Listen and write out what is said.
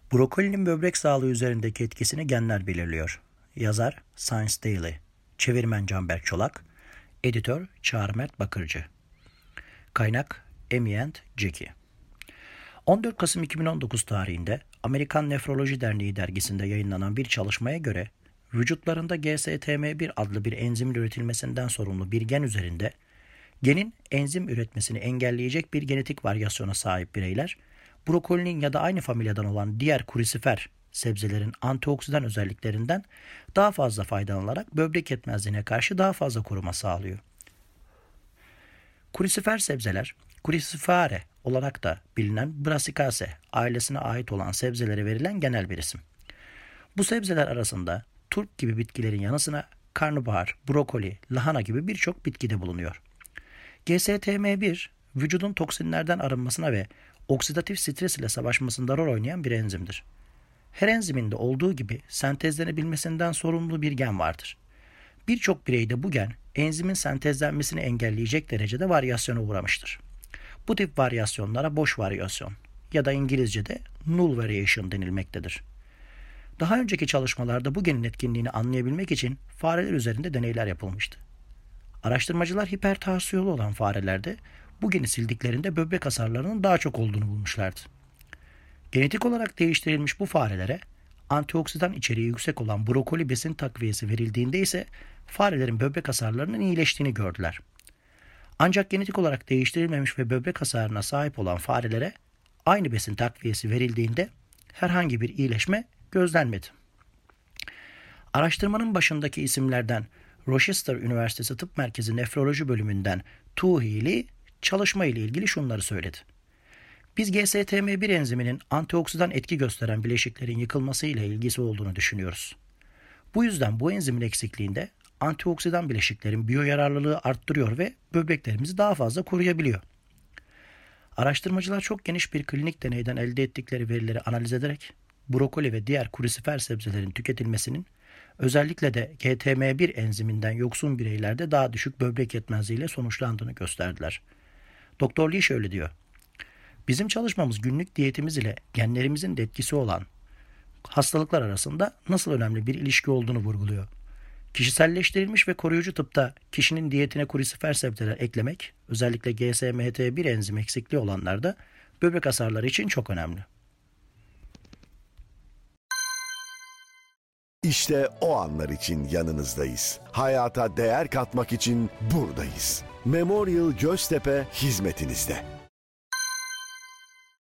Brokolinin böbrek sağlığı üzerindeki etkisini genler belirliyor. Yazar Science Daily, çevirmen Canberk Çolak, editör Çağrı Mert Bakırcı. Kaynak Amy and Jackie. 14 Kasım 2019 tarihinde Amerikan Nefroloji Derneği dergisinde yayınlanan bir çalışmaya göre vücutlarında GSTM1 adlı bir enzimin üretilmesinden sorumlu bir gen üzerinde genin enzim üretmesini engelleyecek bir genetik varyasyona sahip bireyler, brokolinin ya da aynı familyadan olan diğer krusifera sebzelerin antioksidan özelliklerinden daha fazla faydalanarak böbrek yetmezliğine karşı daha fazla koruma sağlıyor. Krusifera sebzeler, Cruciferae olarak da bilinen Brassicaceae ailesine ait olan sebzelere verilen genel bir isim. Bu sebzeler arasında turp gibi bitkilerin yanı sıra karnabahar, brokoli, lahana gibi birçok bitkide bulunuyor. GSTM1, vücudun toksinlerden arınmasına ve oksidatif stres ile savaşmasında rol oynayan bir enzimdir. Her enziminde olduğu gibi sentezlenebilmesinden sorumlu bir gen vardır. Birçok bireyde bu gen enzimin sentezlenmesini engelleyecek derecede varyasyona uğramıştır. Bu tip varyasyonlara boş varyasyon ya da İngilizce'de null variation denilmektedir. Daha önceki çalışmalarda bu genin etkinliğini anlayabilmek için fareler üzerinde deneyler yapılmıştı. Araştırmacılar hipertansiyonlu olan farelerde bu geni sildiklerinde böbrek hasarlarının daha çok olduğunu bulmuşlardı. Genetik olarak değiştirilmiş bu farelere antioksidan içeriği yüksek olan brokoli besin takviyesi verildiğinde ise farelerin böbrek hasarlarının iyileştiğini gördüler. Ancak genetik olarak değiştirilmemiş ve böbrek hasarına sahip olan farelere aynı besin takviyesi verildiğinde herhangi bir iyileşme gözlenmedi. Araştırmanın başındaki isimlerden Rochester Üniversitesi Tıp Merkezi Nefroloji Bölümünden Tu Healy çalışma ile ilgili şunları söyledi. Biz GSTM1 enziminin antioksidan etki gösteren bileşiklerin yıkılması ile ilgisi olduğunu düşünüyoruz. Bu yüzden bu enzimin eksikliğinde antioksidan bileşiklerin biyoyararlılığı arttırıyor ve böbreklerimizi daha fazla koruyabiliyor. Araştırmacılar çok geniş bir klinik deneyden elde ettikleri verileri analiz ederek brokoli ve diğer krusifera sebzelerin tüketilmesinin özellikle de GTM1 enziminden yoksun bireylerde daha düşük böbrek yetmezliğiyle sonuçlandığını gösterdiler. Doktor Lee şöyle diyor. Bizim çalışmamız günlük diyetimiz ile genlerimizin de etkisi olan hastalıklar arasında nasıl önemli bir ilişki olduğunu vurguluyor. Kişiselleştirilmiş ve koruyucu tıpta kişinin diyetine krusifera sebzeler eklemek, özellikle GSMT1 enzim eksikliği olanlarda böbrek hasarları için çok önemli. İşte o anlar için yanınızdayız. Hayata değer katmak için buradayız. Memorial Göztepe hizmetinizde.